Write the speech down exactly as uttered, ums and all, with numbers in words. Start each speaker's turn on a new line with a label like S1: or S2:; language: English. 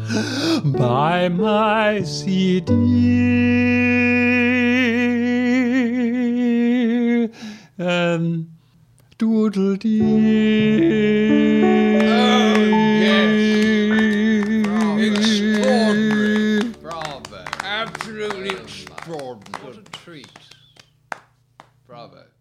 S1: Buy my C D. Um, doodle dee.
S2: Oh, yes. Extraordinary.
S3: Bravo.
S2: Absolutely
S3: Oh, my.
S2: extraordinary.
S3: What a treat. Bravo.